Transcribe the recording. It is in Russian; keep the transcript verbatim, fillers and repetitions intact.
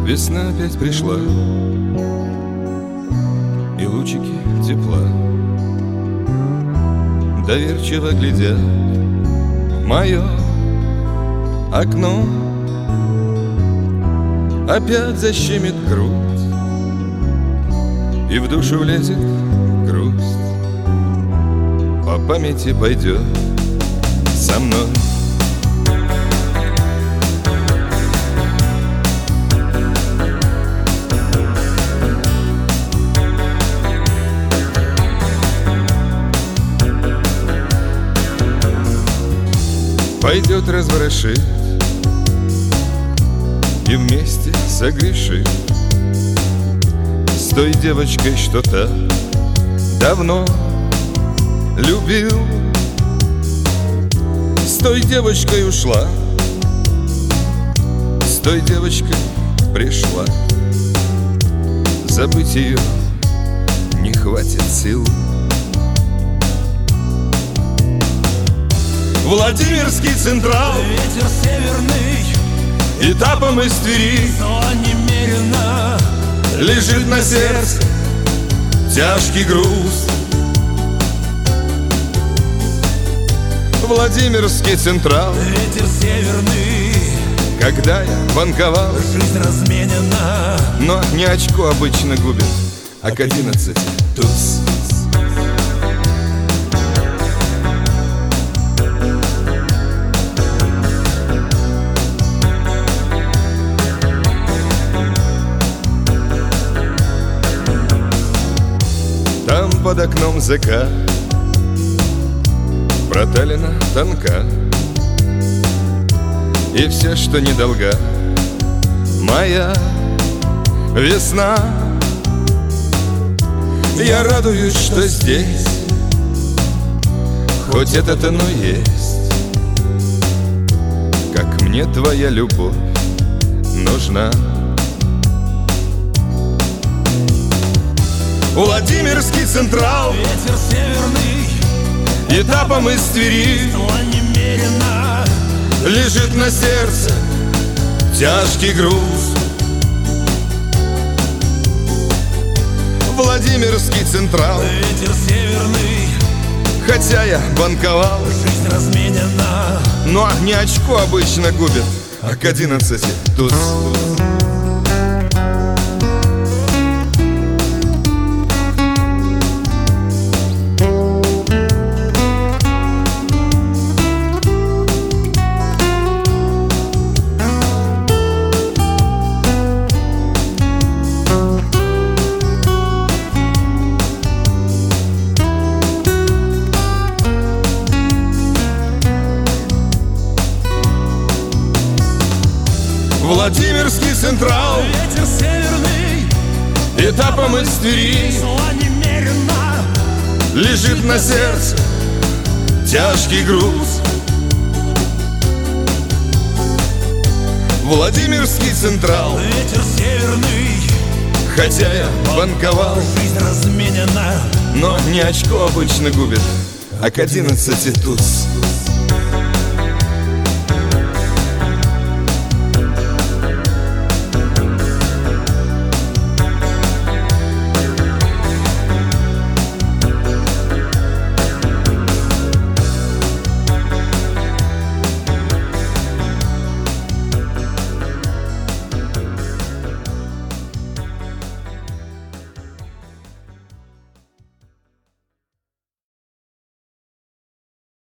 Весна опять пришла, и лучики тепла доверчиво глядят в мое окно. Опять защемит грудь, и в душу влезет грусть. По памяти пойдет со мной. Пойдет разворошит и вместе согрешит с той девочкой, что так давно любил. С той девочкой ушла, с той девочкой пришла. Забыть ее не хватит сил. Владимирский Централ, ветер северный, этапом из Твери, но немерено лежит на сердце тяжкий груз. Владимирский Централ, ветер северный, когда я банковал, жизнь разменена, но не очко обычно губит, а к одиннадцати туз. Там под окном закат, проталина тонка, и все, что недолга, моя весна. Я радуюсь, что здесь хоть это-то, но есть, как мне твоя любовь нужна. Владимирский Централ, ветер северный, этапом из Твери, но немерено лежит на сердце тяжкий груз. Владимирский Централ, ветер северный, хотя я банковал, жизнь разменена, но не очко обычно губит, а к одиннадцати туз. Владимирский Централ, ветер северный, этапом из Твери, но немерено лежит на сердце тяжкий груз. Владимирский Централ, ветер северный, хотя я банковал, жизнь разменена, но не очко обычно губит, а к одиннадцати туз.